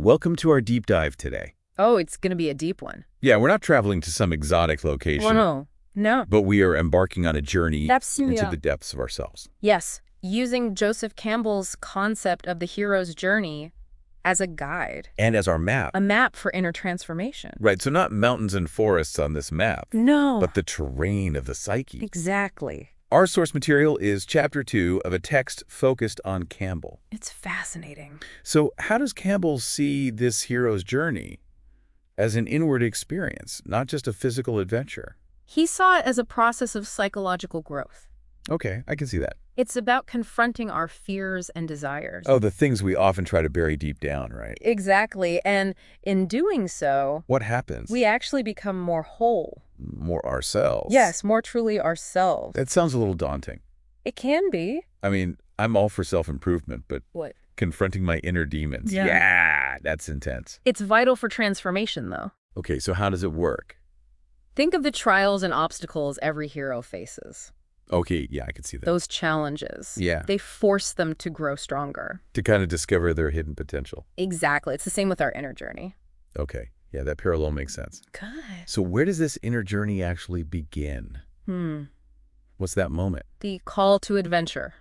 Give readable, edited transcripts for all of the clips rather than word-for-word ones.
Welcome to our deep dive today. Oh, it's going to be a deep one. Yeah, we're not traveling to some exotic location. Well, no. But we are embarking on a journey Absolutely. into the depths of ourselves. Yes, using Joseph Campbell's concept of the hero's journey as a guide. And as our map. A map for inner transformation. Right, so not mountains and forests on this map. No. But the terrain of the psyche. Exactly. Our source material is Chapter 2 of a text focused on Campbell. It's fascinating. So how does Campbell see this hero's journey? As an inward experience, not just a physical adventure. He saw it as a process of psychological growth. Okay, I can see that. It's about confronting our fears and desires. Oh, the things we often try to bury deep down, right? Exactly. And in doing so, what happens? we actually become more whole. More ourselves. Yes, more truly ourselves. That sounds a little daunting. It can be. I mean, I'm all for self-improvement, but What? confronting my inner demons. Yeah. Yeah, that's intense. It's vital for transformation, though. Okay, so how does it work? Think of the trials and obstacles every hero faces. Okay, yeah, I can see that. Those challenges. Yeah. They force them to grow stronger. To kind of discover their hidden potential. Exactly. It's the same with our inner journey. Okay, yeah, that parallel makes sense. Good. So where does this inner journey actually begin? What's that moment? The call to adventure.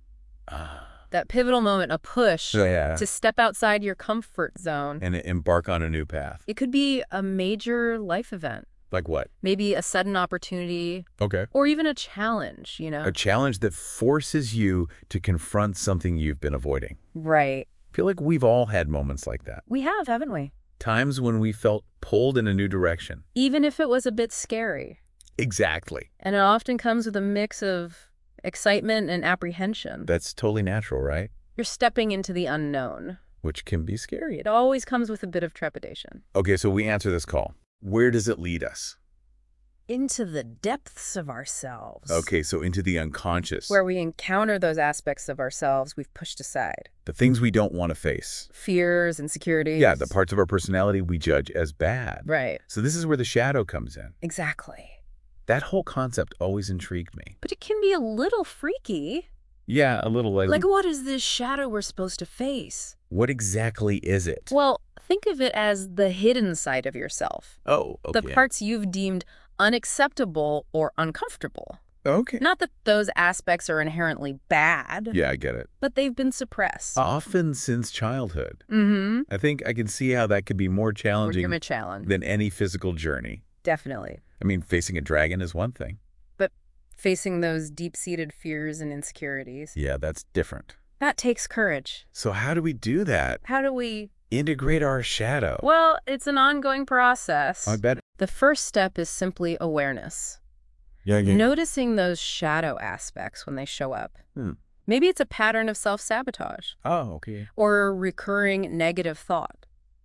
That pivotal moment, a push to step outside your comfort zone. And embark on a new path. It could be a major life event. Like what? Maybe a sudden opportunity. Okay. Or even a challenge, you know? A challenge that forces you to confront something you've been avoiding. Right. I feel like we've all had moments like that. We have, haven't we? Times when we felt pulled in a new direction. Even if it was a bit scary. Exactly. And it often comes with a mix of excitement and apprehension. That's totally natural, right? You're stepping into the unknown. Which can be scary. It always comes with a bit of trepidation. Okay, so we answer this call. Where does it lead us? Into the depths of ourselves. Okay, so into the unconscious. Where we encounter those aspects of ourselves we've pushed aside. The things we don't want to face. Fears, insecurities. Yeah, the parts of our personality we judge as bad. Right. So this is where the shadow comes in. Exactly. That whole concept always intrigued me. But it can be a little freaky. Yeah, a little like what is this shadow we're supposed to face? What exactly is it? Well, think of it as the hidden side of yourself. Oh, okay. The parts you've deemed unacceptable or uncomfortable. Okay. Not that those aspects are inherently bad. Yeah, I get it. But they've been suppressed. Often since childhood. Mm-hmm. I think I can see how that could be more challenging More challenge. than any physical journey. Definitely. I mean, facing a dragon is one thing. But facing those deep-seated fears and insecurities. Yeah, that's different. That takes courage. So how do we do that? How do we integrate our shadow? Well, it's an ongoing process. I bet. The first step is simply awareness. Yeah. Noticing those shadow aspects when they show up. Maybe it's a pattern of self-sabotage. Oh, okay. Or a recurring negative thought.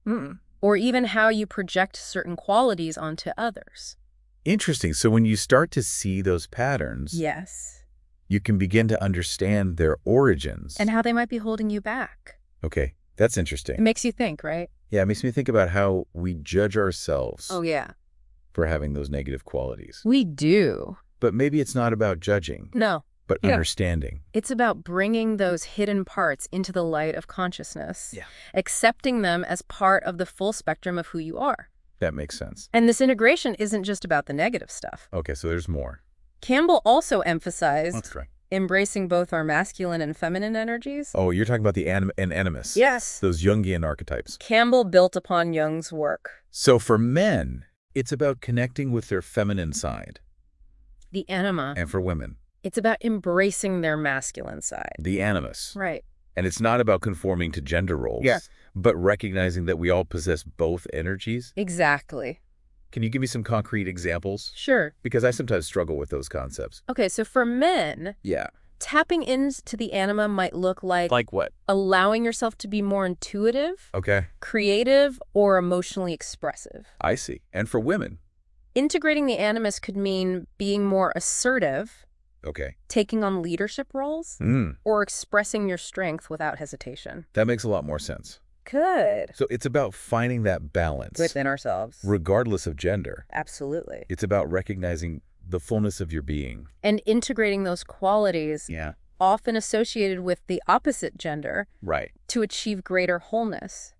Or even how you project certain qualities onto others. Interesting. So when you start to see those patterns, Yes. you can begin to understand their origins. And how they might be holding you back. Okay, that's It interesting. makes you think, right? Yeah, it makes me think about how we judge ourselves Oh, yeah. for having those negative qualities. We do. But maybe it's not about judging, No. but understanding. It's about bringing those hidden parts into the light of consciousness. Yeah. Accepting them as part of the full spectrum of who you are. That makes sense. And this integration isn't just about the negative stuff. Okay, so there's more. Campbell also emphasized That's right. embracing both our masculine and feminine energies. Oh, you're talking about the animus. Yes. Those Jungian archetypes. Campbell built upon Jung's work. So for men, it's about connecting with their feminine side. The anima. And for women, It's about embracing their masculine side. the animus. Right. And it's not about conforming to gender roles, but recognizing that we all possess both energies. Exactly. Can you give me some concrete examples? Sure. Because I sometimes struggle with those concepts. Okay, so for men, Yeah. tapping into the anima might look like Like what? allowing yourself to be more intuitive, Okay. creative, or emotionally expressive. I see. And for women? Integrating the animus could mean being more assertive, Okay. taking on leadership roles, or expressing your strength without hesitation. That makes a lot more sense. Good. So it's about finding that balance. Within ourselves. Regardless of gender. Absolutely. It's about recognizing the fullness of your being. And integrating those qualities, Yeah. often associated with the opposite gender, Right. to achieve greater wholeness.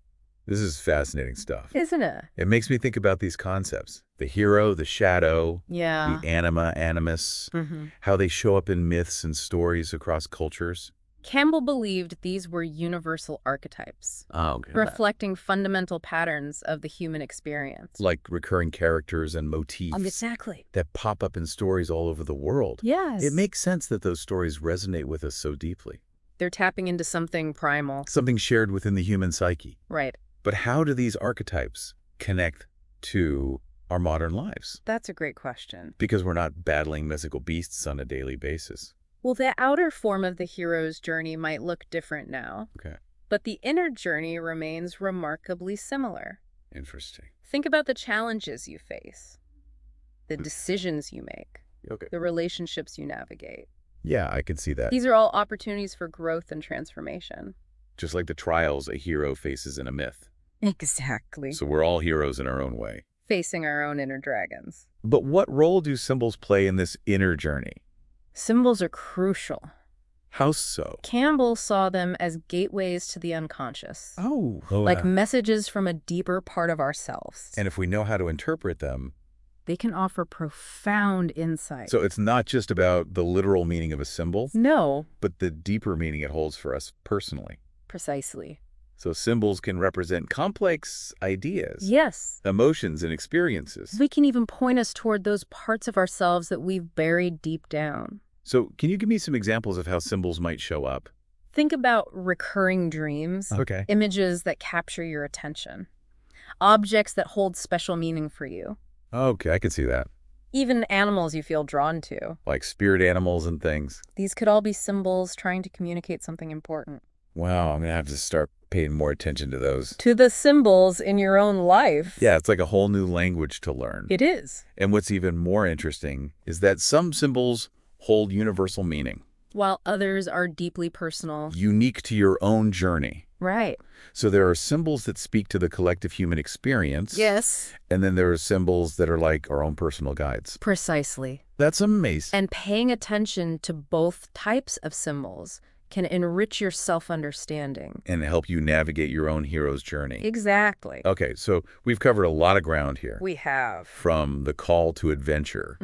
This is fascinating stuff. Isn't it? It makes me think about these concepts. The hero, the shadow, Yeah. the anima, animus, how they show up in myths and stories across cultures. Campbell believed these were universal archetypes, reflecting fundamental patterns of the human experience. Like recurring characters and motifs Exactly. that pop up in stories all over the world. Yes. It makes sense that those stories resonate with us so deeply. They're tapping into something primal. Something shared within the human psyche. Right. But how do these archetypes connect to our modern lives? That's a great question. Because we're not battling mythical beasts on a daily basis. Well, the outer form of the hero's journey might look different now. Okay. But the inner journey remains remarkably similar. Interesting. Think about the challenges you face, the decisions you make, the relationships you navigate. Yeah, I can see that. These are all opportunities for growth and transformation. Just like the trials a hero faces in a myth. Exactly. So we're all heroes in our own way. Facing our own inner dragons. But what role do symbols play in this inner journey? Symbols are crucial. How so? Campbell saw them as gateways to the unconscious. Like messages from a deeper part of ourselves. And if we know how to interpret them, they can offer profound insight. So it's not just about the literal meaning of a symbol? No. But the deeper meaning it holds for us personally. Precisely. So symbols can represent complex ideas. Yes. Emotions and experiences. They can even point us toward those parts of ourselves that we've buried deep down. So can you give me some examples of how symbols might show up? Think about recurring dreams. Okay. Images that capture your attention. Objects that hold special meaning for you. Okay, I can see that. Even animals you feel drawn to. Like spirit animals and things. These could all be symbols trying to communicate something important. Wow, I'm going to have to start paying more attention to those. To the symbols in your own life. Yeah, it's like a whole new language to learn. It is. And what's even more interesting is that some symbols hold universal meaning. While others are deeply personal. Unique to your own journey. Right. So there are symbols that speak to the collective human experience. Yes. And then there are symbols that are like our own personal guides. Precisely. That's amazing. And paying attention to both types of symbols can enrich your self-understanding. And help you navigate your own hero's journey. Exactly. Okay, so we've covered a lot of ground here. We have. From the call to adventure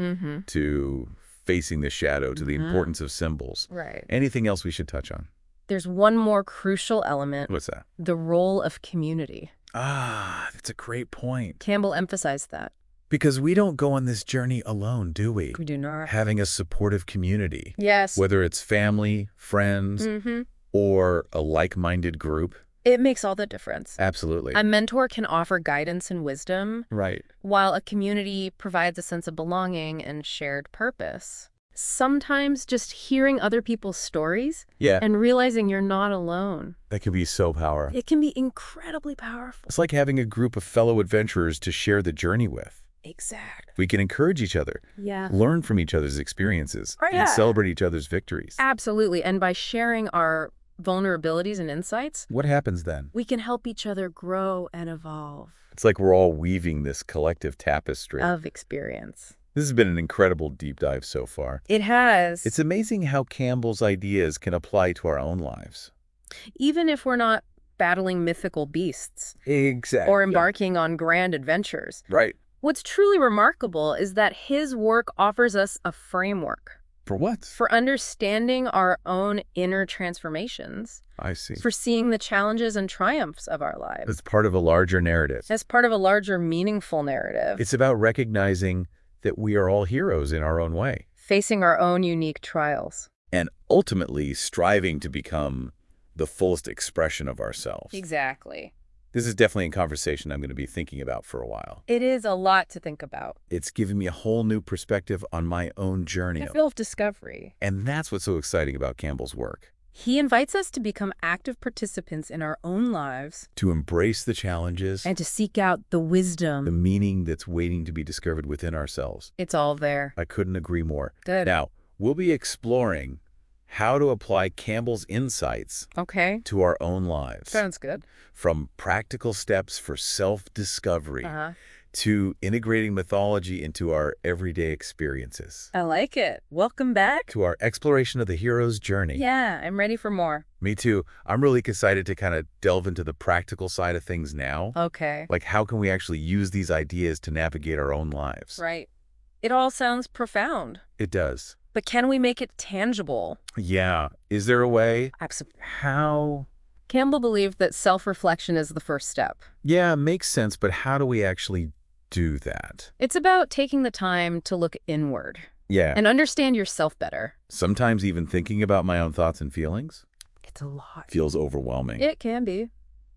to facing the shadow to the importance of symbols. Right. Anything else we should touch on? There's one more crucial element. What's that? The role of community. That's a great point. Campbell emphasized that. Because we don't go on this journey alone, do we? We do not. Having a supportive community. Yes. Whether it's family, friends, or a like-minded group. It makes all the difference. Absolutely. A mentor can offer guidance and wisdom. Right. While a community provides a sense of belonging and shared purpose. Sometimes just hearing other people's stories and realizing you're not alone. That can be so powerful. It can be incredibly powerful. It's like having a group of fellow adventurers to share the journey with. Exactly. We can encourage each other, learn from each other's experiences, and celebrate each other's victories. Absolutely. And by sharing our vulnerabilities and insights, what happens then? We can help each other grow and evolve. It's like we're all weaving this collective tapestry of experience. This has been an incredible deep dive so far. It has. It's amazing how Campbell's ideas can apply to our own lives. Even if we're not battling mythical beasts. Exactly. Or embarking on grand adventures. Right. What's truly remarkable is that his work offers us a framework. For what? For understanding our own inner transformations. I see. For seeing the challenges and triumphs of our lives. As part of a larger narrative. As part of a larger, meaningful narrative. It's about recognizing that we are all heroes in our own way. Facing our own unique trials. And ultimately striving to become the fullest expression of ourselves. Exactly. This is definitely a conversation I'm going to be thinking about for a while. It is a lot to think about. It's given me a whole new perspective on my own journey. Self-discovery. And that's what's so exciting about Campbell's work. He invites us to become active participants in our own lives. To embrace the challenges. And to seek out the wisdom. The meaning that's waiting to be discovered within ourselves. It's all there. I couldn't agree more. Good. Now, we'll be exploring how to apply Campbell's insights to our own lives. Sounds good. From practical steps for self-discovery to integrating mythology into our everyday experiences, I like it. Welcome back. to our exploration of the hero's journey. Yeah, I'm ready for more. Me too. I'm really excited to kind of delve into the practical side of things now. Okay. Like, how can we actually use these ideas to navigate our own lives? Right. It all sounds profound. It does. But can we make it tangible? Yeah. Is there a way? Absolutely. How? Campbell believed that self-reflection is the first step. Yeah, makes sense, but how do we actually do that? It's about taking the time to look inward Yeah. and understand yourself better. Sometimes even thinking about my own thoughts and feelings It's a lot. feels overwhelming. It can be.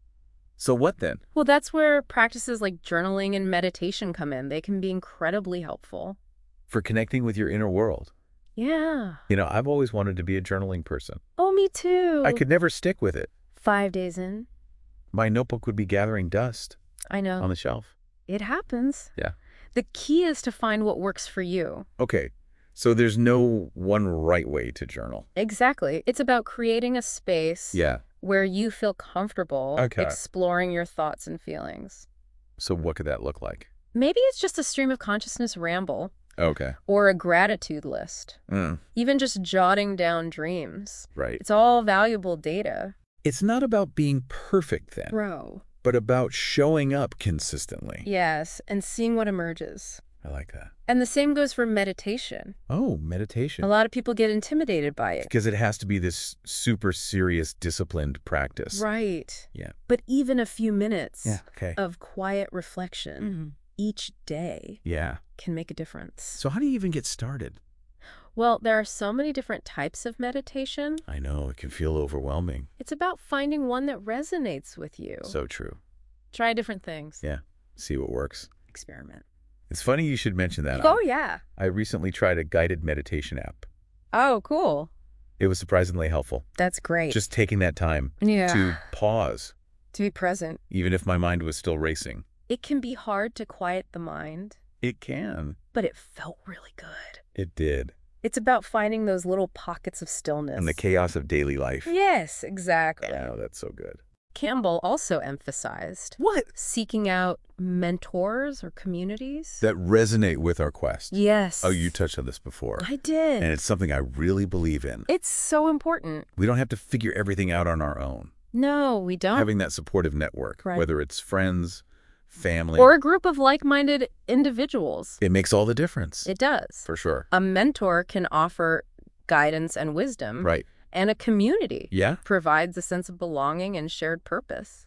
So what then? Well, that's where practices like journaling and meditation come in. They can be incredibly helpful. For connecting with your inner world. Yeah. I've always wanted to be a journaling person. Oh, me too. I could never stick with it. 5 days in. My notebook would be gathering dust I know. on the shelf. It happens. Yeah. The key is to find what works for you. Okay, so there's no one right way to journal. Exactly. It's about creating a space Yeah. where you feel comfortable exploring your thoughts and feelings. So what could that look like? Maybe it's just a stream of consciousness ramble Okay. or a gratitude list. Mm, Even just jotting down dreams. right. It's all valuable data. It's not about being perfect then, Bro. but about showing up consistently. Yes, and seeing what emerges. I like that. And the same goes for meditation. Oh, meditation. A lot of people get intimidated by it. Because it has to be this super serious, disciplined practice. Right. Yeah. But even a few minutes Okay. of quiet reflection each day Yeah. can make a difference. So how do you even get started? Well, there are so many different types of meditation. I know, it can feel overwhelming. It's about finding one that resonates with you. So true. Try different things. Yeah. See what works. Experiment. It's funny you should mention that. Oh, yeah. I recently tried a guided meditation app. Oh, cool. It was surprisingly helpful. That's great. Just taking that time to pause, to be present. even if my mind was still racing. It can be hard to quiet the mind, It can. but it felt really good. It did. It's about finding those little pockets of stillness. And the chaos of daily life. Yes, exactly. Oh, that's so good. Campbell also emphasized seeking out mentors or communities. That resonate with our quest. Yes. Oh, you touched on this before. I did. And it's something I really believe in. It's so important. We don't have to figure everything out on our own. No, we don't. Having that supportive network, Right. whether it's friends, family, or a group of like-minded individuals. it makes all the difference. It does. For sure. A mentor can offer guidance and wisdom. Right. And a community Yeah. provides a sense of belonging and shared purpose.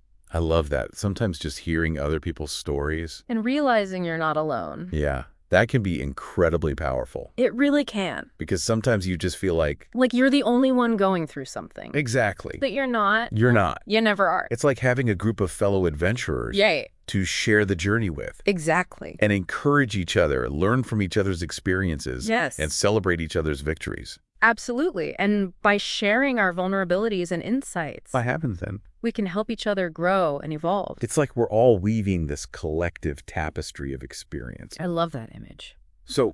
I love that. Sometimes just hearing other people's stories. And realizing you're not alone. Yeah. That can be incredibly powerful. It really can. Because sometimes you just feel like... Like you're the only one going through something. Exactly. But you're not. You're not. You never are. It's like having a group of fellow adventurers Yay. to share the journey with. Exactly. And encourage each other, learn from each other's experiences. Yes. And celebrate each other's victories. Absolutely. And by sharing our vulnerabilities and insights, What happens then? we can help each other grow and evolve. It's like we're all weaving this collective tapestry of experience. I love that image. So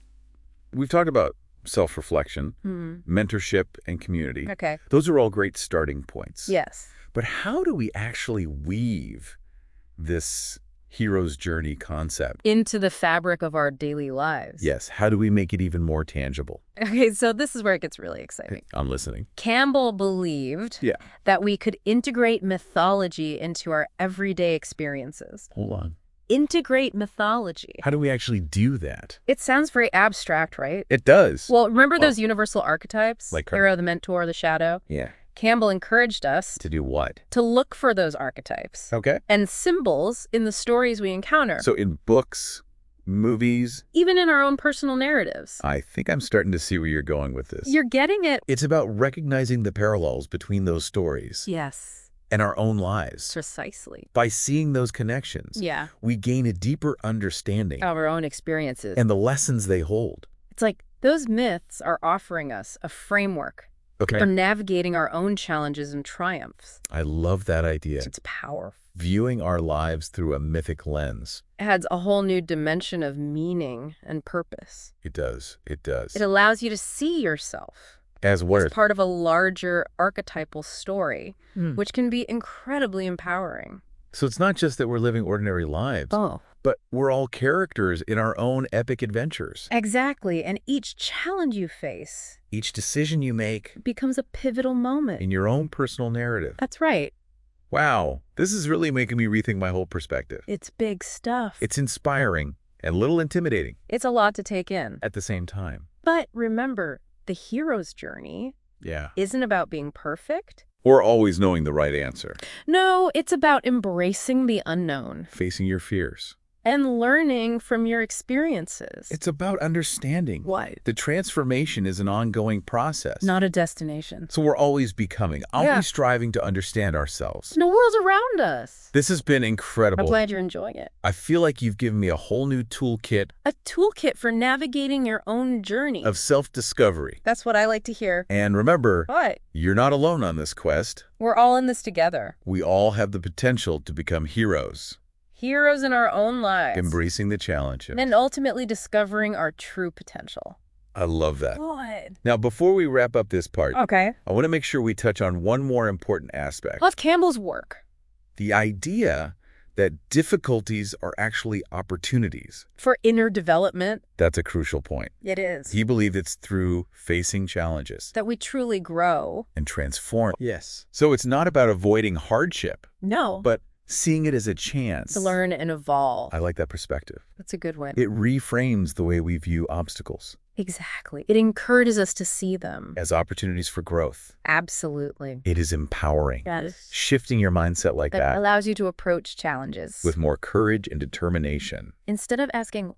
we've talked about self-reflection, Hmm. mentorship, and community. Okay. Those are all great starting points. Yes. But how do we actually weave this hero's journey concept? Into the fabric of our daily lives. Yes. How do we make it even more tangible? Okay, so this is where it gets really exciting. I'm listening. Campbell believed Yeah. that we could integrate mythology into our everyday experiences. Hold on. Integrate mythology. How do we actually do that? It sounds very abstract, right? It does. Well, remember those universal archetypes? Like hero, the mentor, the shadow? Yeah. Campbell encouraged us To do what? to look for those archetypes Okay. and symbols in the stories we encounter, So in books, movies, even in our own personal narratives. I think I'm starting to see where you're going with this. You're getting it. It's about recognizing the parallels between those stories Yes, and our own lives. precisely. By seeing those connections, Yeah, we gain a deeper understanding our own experiences. and the lessons they hold. It's like those myths are offering us a framework Okay. for navigating our own challenges and triumphs. I love that idea. It's powerful. Viewing our lives through a mythic lens. It adds a whole new dimension of meaning and purpose. It does. It does. It allows you to see yourself As what? as part of a larger archetypal story, which can be incredibly empowering. So it's not just that we're living ordinary lives, Oh. but we're all characters in our own epic adventures. Exactly, and each challenge you face Each decision you make becomes a pivotal moment. in your own personal narrative. That's right. Wow, this is really making me rethink my whole perspective. It's big stuff. It's inspiring and a little intimidating It's a lot to take in. at the same time. But remember, the hero's journey Yeah. isn't about being perfect. Or always knowing the right answer. No, it's about embracing the unknown Facing your fears. and learning from your experiences. It's about understanding. What? The transformation is an ongoing process. Not a destination. So we're always becoming, always striving to understand ourselves. The world's around us. This has been I'm incredible. glad you're enjoying it. I feel like you've given me a whole new toolkit A toolkit for navigating your own journey. of self-discovery. That's what I like to hear. And remember, What? you're not alone on this quest. We're all in this together. We all have the potential to become heroes, Heroes in our own lives. embracing the challenge. And ultimately discovering our true potential. I love that. Good. Now, before we wrap up this part, Okay. I want to make sure we touch on one more important aspect. Of Campbell's work. The idea that difficulties are actually opportunities. For inner development. That's a crucial point. It is. He believed it's through facing challenges That we truly grow. and transform. Yes. So it's not about avoiding hardship, No. but seeing it as a chance. To learn and evolve. I like that perspective. That's a good one. It reframes the way we view obstacles Exactly. It encourages us to see them. as opportunities for growth. Absolutely. It is empowering. Yes. Shifting your mindset like that allows you to approach challenges. with more courage and determination. Instead of asking,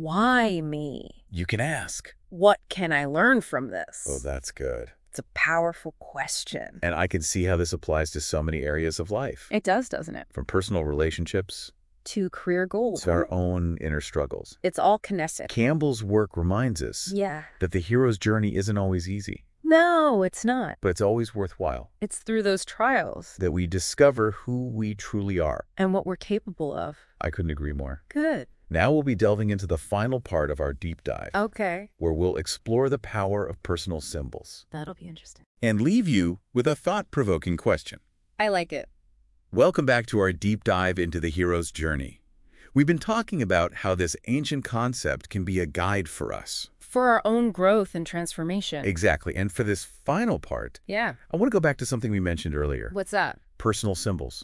why me? You can ask. What can I learn from this? Oh, that's good. It's a powerful question. And I can see how this applies to so many areas of life, It does, doesn't it? from personal relationships To career goals. to our own inner struggles. It's all connected. Campbell's work reminds us Yeah. that the hero's journey isn't always easy, No, it's not. but it's always worthwhile, It's through those trials that we discover who we truly are. and what we're capable of. I couldn't agree more. Good. Now we'll be delving into the final part of our deep dive, Okay. where we'll explore the power of personal symbols That'll be interesting. and leave you with a thought-provoking question. I like it. Welcome back to our deep dive into the hero's journey. We've been talking about how this ancient concept can be a guide for us. For our own growth and transformation. Exactly. And for this final part, Yeah. I want to go back to something we mentioned earlier. What's that? Personal symbols,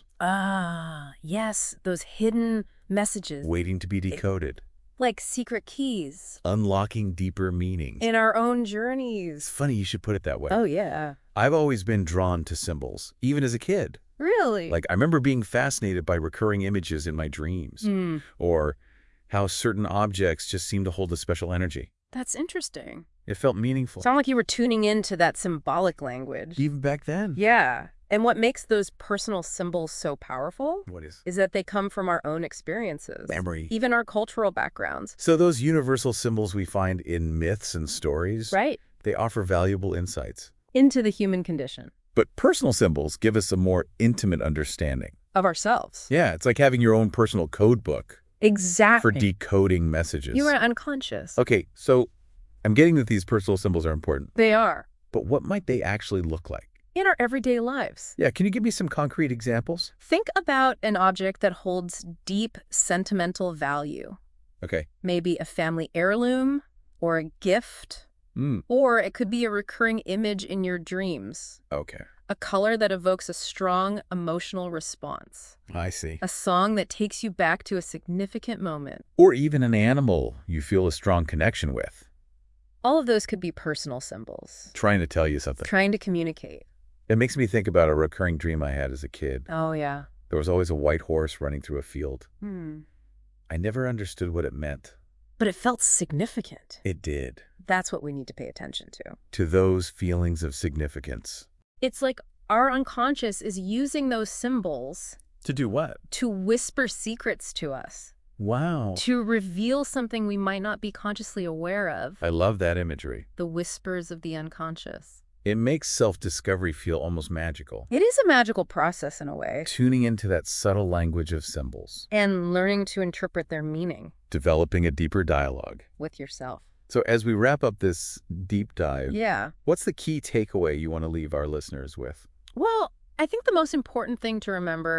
Yes. Those hidden messages. waiting to be decoded, Like secret keys. unlocking deeper meanings. In our own It's journeys. funny you should put it that way. Oh, yeah. I've always been drawn to symbols, even as a kid. Really? Like, I remember being fascinated by recurring images in my dreams, or how certain objects just seemed to hold a special energy. That's interesting. It felt meaningful. Sound like you were tuning into that symbolic language. Even back then. Yeah. And what makes those personal symbols so powerful What is? is that they come from our own experiences. Memory. Even our cultural backgrounds. So those universal symbols we find in myths and stories, Right. they offer valuable insights. Into the human condition. But personal symbols give us a more intimate understanding. Of ourselves. Yeah, it's like having your own personal code book Exactly. for decoding messages. You are unconscious. Okay, so I'm getting that these personal symbols are important, They are. but what might they actually look like? In our everyday lives. Yeah, can you give me some concrete examples? Think about an object that holds deep sentimental value. Okay. Maybe a family heirloom or a gift. Or it could be a recurring image in your dreams. Okay. A color that evokes a strong emotional response. I see. A song that takes you back to a significant moment. Or even an animal you feel a strong connection with, All of those could be personal symbols. trying to tell you something. Trying to communicate. It makes me think about a recurring dream I had as a kid. Oh, yeah. There was always a white horse running through a field. Hmm. I never understood what it meant. But it felt significant. It did. That's what we need to pay attention to. To those feelings of significance. It's like our unconscious is using those symbols To do what? to whisper secrets to us, Wow. to reveal something we might not be consciously aware of, I love that imagery. the whispers of the unconscious. It makes self-discovery feel almost magical. It is a magical process in a way, Tuning into that subtle language of symbols. and learning to interpret their meaning Developing a deeper dialogue. with yourself. So as we wrap up this deep dive, Yeah. what's the key takeaway you want to leave our listeners with? Well, I think the most important thing to remember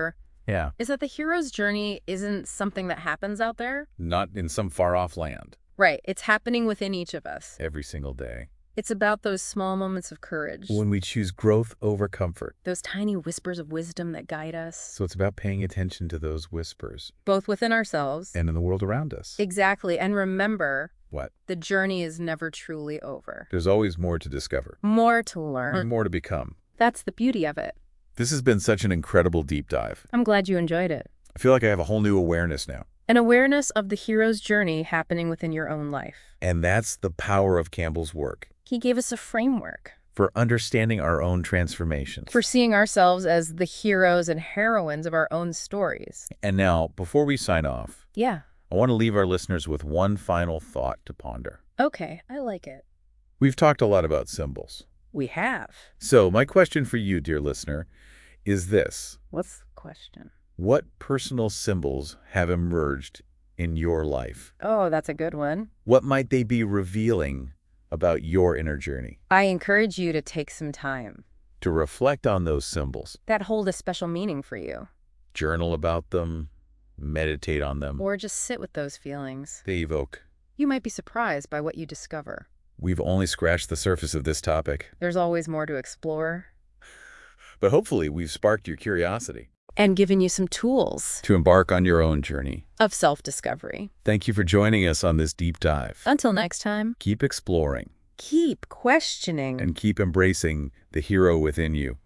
Yeah. is that the hero's journey isn't something that happens out there. Not in some far-off land. Right. It's happening within each of us. Every single day. It's about those small moments of courage. When we choose growth over comfort. Those tiny whispers of wisdom that guide us. So it's about paying attention to those whispers. Both within ourselves. And in the world around us. Exactly. And remember, what? The journey is never truly over. There's always more to discover. More to learn. And more to become. That's the beauty of it. This has been such an incredible deep dive. I'm glad you enjoyed it. I feel like I have a whole new awareness now. An awareness of the hero's journey happening within your own life. And that's the power of Campbell's work. He gave us a framework. For understanding our own transformations. For seeing ourselves as the heroes and heroines of our own stories. And now, before we sign off, yeah, I want to leave our listeners with one final thought to ponder. Okay, I like it. We've talked a lot about symbols. We have. So my question for you, dear listener, is this. What's the question? What personal symbols have emerged in your life? Oh, that's a good one. What might they be revealing about your inner journey? I encourage you to take some time. To reflect on those symbols. That hold a special meaning for you. Journal about them. Meditate on them. Or just sit with those feelings. They evoke. You might be surprised by what you discover. We've only scratched the surface of this topic. There's always more to explore. But hopefully we've sparked your curiosity. And given you some tools. To embark on your own journey. Of self-discovery. Thank you for joining us on this deep dive. Until next time. Keep exploring. Keep questioning. And keep embracing the hero within you.